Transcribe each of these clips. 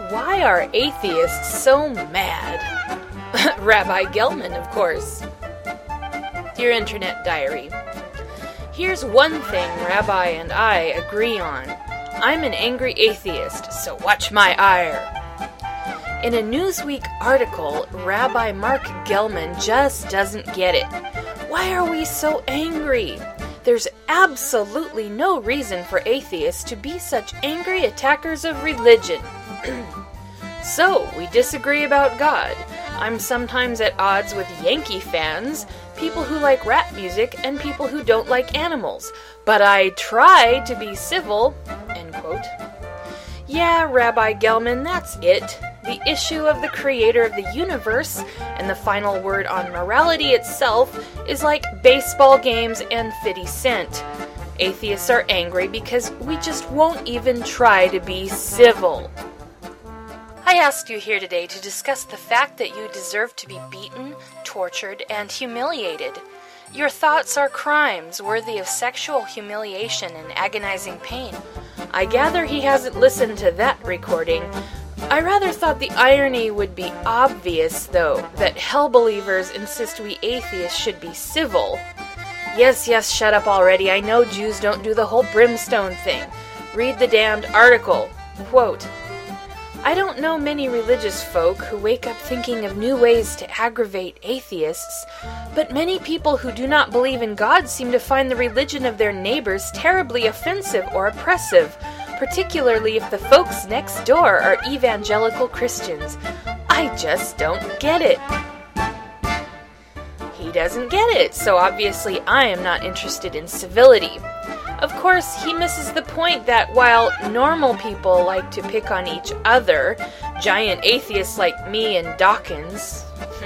Why are atheists so mad? Rabbi Gelman, of course. Dear Internet Diary, here's one thing Rabbi and I agree on. I'm an angry atheist, so watch my ire. In a Newsweek article, Rabbi Mark Gelman just doesn't get it. Why are we so angry? There's absolutely no reason for atheists to be such angry attackers of religion. So, we disagree about God. I'm sometimes at odds with Yankee fans, people who like rap music, and people who don't like animals. But I try to be civil, end quote. Yeah, Rabbi Gelman, that's it. The issue of the creator of the universe and the final word on morality itself is like baseball games and 50 Cent. Atheists are angry because we just won't even try to be civil. I asked you here today to discuss the fact that you deserve to be beaten, tortured, and humiliated. Your thoughts are crimes worthy of sexual humiliation and agonizing pain. I gather he hasn't listened to that recording. I rather thought the irony would be obvious, though, that hell believers insist we atheists should be civil. Yes, shut up already. I know Jews don't do the whole brimstone thing. Read the damned article. Quote, I don't know many religious folk who wake up thinking of new ways to aggravate atheists, but many people who do not believe in God seem to find the religion of their neighbors terribly offensive or oppressive, particularly if the folks next door are evangelical Christians. I just don't get it. He doesn't get it, so obviously I am not interested in civility. Of course, he misses the point that while normal people like to pick on each other, giant atheists like me and Dawkins,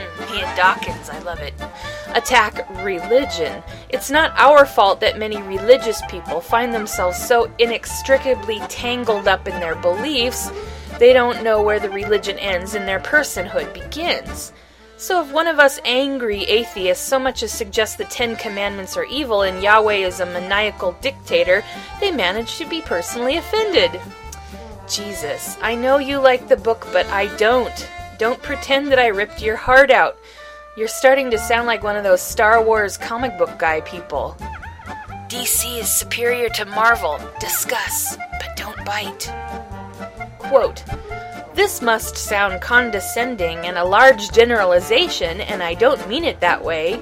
I love it, attack religion. It's not our fault that many religious people find themselves so inextricably tangled up in their beliefs, they don't know where the religion ends and their personhood begins. So if one of us angry atheists so much as suggests the 10 Commandments are evil and Yahweh is a maniacal dictator, they manage to be personally offended. Jesus, I know you like the book, but I don't. Don't pretend that I ripped your heart out. You're starting to sound like one of those Star Wars comic book guy people. DC is superior to Marvel. Discuss, but don't bite. Quote, this must sound condescending and a large generalization, and I don't mean it that way.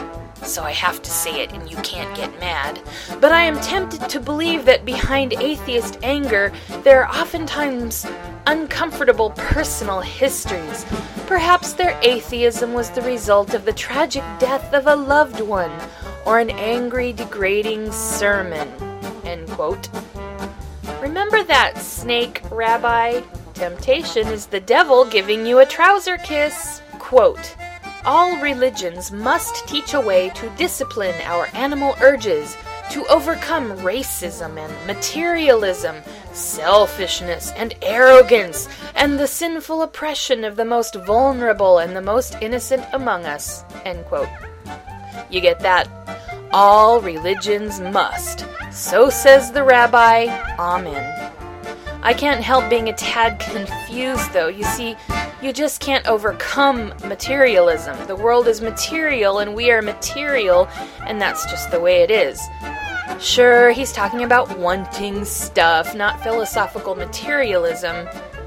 So I have to say it, and you can't get mad. But I am tempted to believe that behind atheist anger, there are oftentimes uncomfortable personal histories. Perhaps their atheism was the result of the tragic death of a loved one, or an angry, degrading sermon. End quote. Remember that snake, Rabbi? Temptation is the devil giving you a trouser kiss. Quote, all religions must teach a way to discipline our animal urges, to overcome racism and materialism, selfishness and arrogance, and the sinful oppression of the most vulnerable and the most innocent among us. End quote. You get that? All religions must. So says the Rabbi. Amen. I can't help being a tad confused, though. You see, you just can't overcome materialism. The world is material, and we are material, and that's just the way it is. Sure, he's talking about wanting stuff, not philosophical materialism.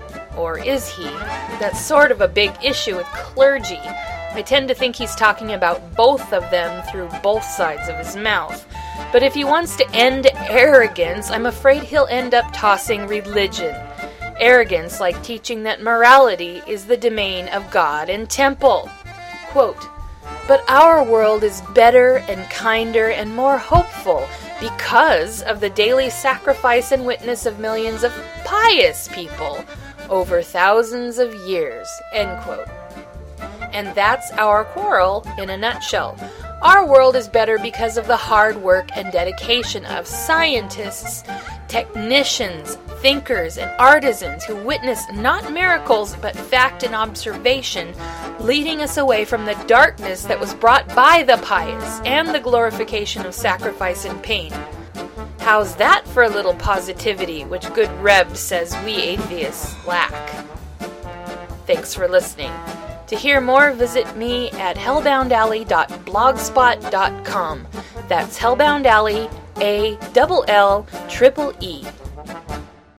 Or is he? That's sort of a big issue with clergy. I tend to think he's talking about both of them through both sides of his mouth. But if he wants to end arrogance, I'm afraid he'll end up tossing religion. Arrogance like teaching that morality is the domain of God and temple. Quote, but our world is better and kinder and more hopeful because of the daily sacrifice and witness of millions of pious people over thousands of years. End quote. And that's our quarrel in a nutshell. Our world is better because of the hard work and dedication of scientists, technicians, thinkers, and artisans who witness not miracles but fact and observation, leading us away from the darkness that was brought by the pious and the glorification of sacrifice and pain. How's that for a little positivity, which good Reb says we atheists lack? Thanks for listening. To hear more, visit me at hellboundalley.blogspot.com. That's Hellbound Alley, ALLEE.